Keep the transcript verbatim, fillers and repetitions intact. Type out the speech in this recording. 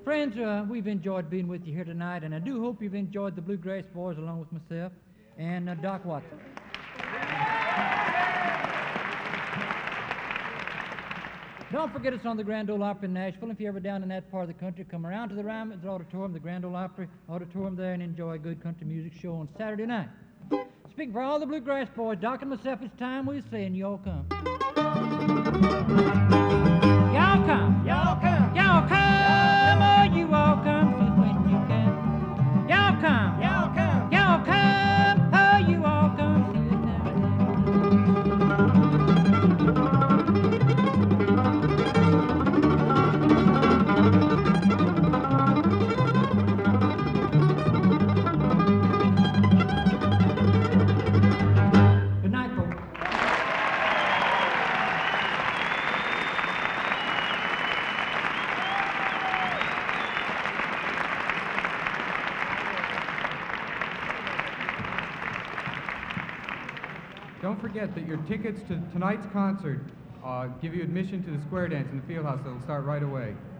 Friends, uh, we've enjoyed being with you here tonight, and I do hope you've enjoyed the Bluegrass Boys along with myself and uh, Doc Watson. Don't forget us on the Grand Ole Opry in Nashville. If you're ever down in that part of the country, come around to the Ryman's Auditorium, the Grand Ole Opry Auditorium there, and enjoy a good country music show on Saturday night. Speaking for all the Bluegrass Boys, Doc and myself, it's time we're saying y'all come. Y'all come. Y'all come. Y'all come. Oh, you all come just when you can. Y'all come. Y'all come. Y'all come. Oh, you all come see it now Good night, folks. Don't forget that your tickets to tonight's concert uh, give you admission to the square dance in the field house. It'll start right away.